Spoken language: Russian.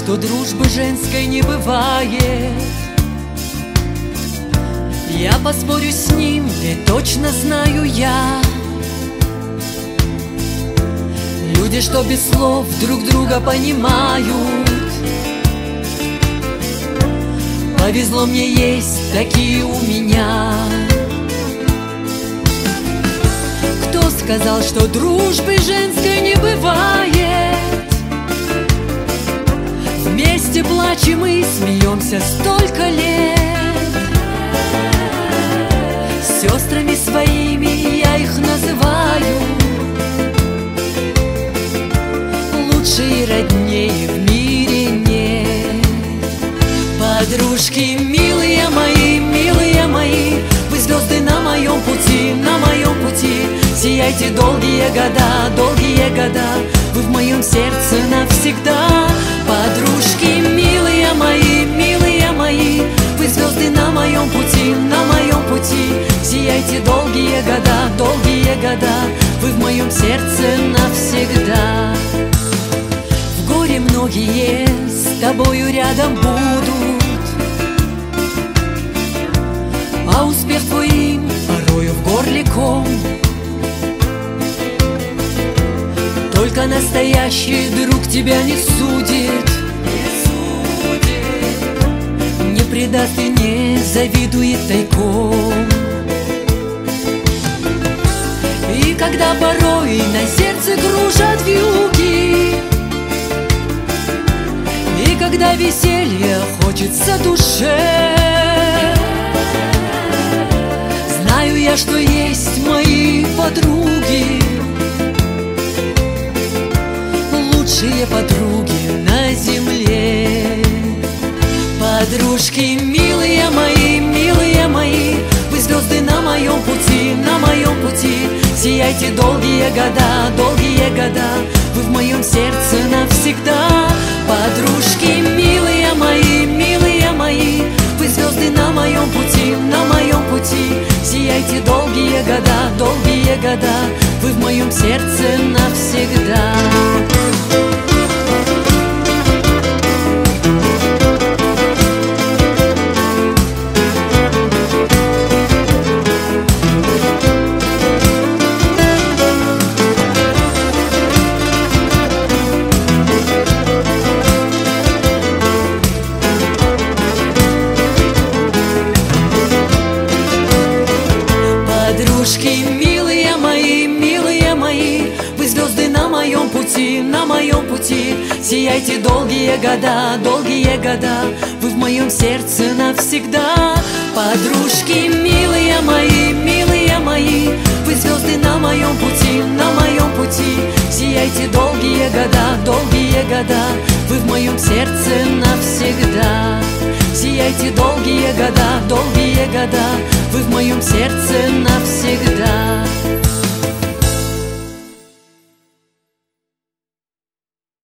что дружбы женской не бывает. Я поспорю с ним, ведь точно знаю я. Люди, что без слов друг друга понимают. Повезло мне, есть такие у меня. Кто сказал, что дружбы женской не бывает? Вместе плачем и смеемся столько лет. Сестрами своими я их называю. Лучше и роднее в мире нет. Подружки, милые мои, вы звезды на моем пути, на моем пути. Сияйте долгие года, вы в моем сердце навсегда. Подружки, милые мои, вы звезды на моем пути, на моем пути. Сияйте долгие года, вы в моем сердце навсегда. В горе многие с тобою рядом будут, а успех твой им порою в горле ком. Только настоящий друг тебя не судит, не предаст и не завидует тайком. И когда порой на сердце кружат вьюги, и когда веселье хочется душе, знаю я, что есть мои подруги, лучшие подруги на земле. Подружки, милые мои, вы звезды на моем пути, на моем пути. Сияйте долгие года, вы в моем сердце навсегда. Подружки, милые мои, вы звезды на моем пути, на моем пути. Сияйте долгие года, вы в моем сердце навсегда. Подружки, милые мои, вы звезды на моем пути, на моем пути. Сияйте долгие года, вы в моем сердце навсегда. Подружки, милые мои, вы звезды на моем пути, на моем пути. Сияйте долгие года, вы в моем сердце навсегда. Сияйте долгие года, вы в моем сердце навсегда.